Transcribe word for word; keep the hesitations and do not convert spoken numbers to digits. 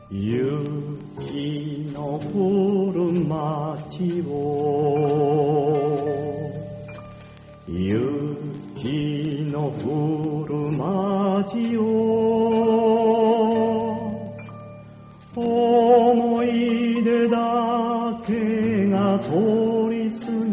雪の降る街を雪の降る街を思い出だけが通り過ぎ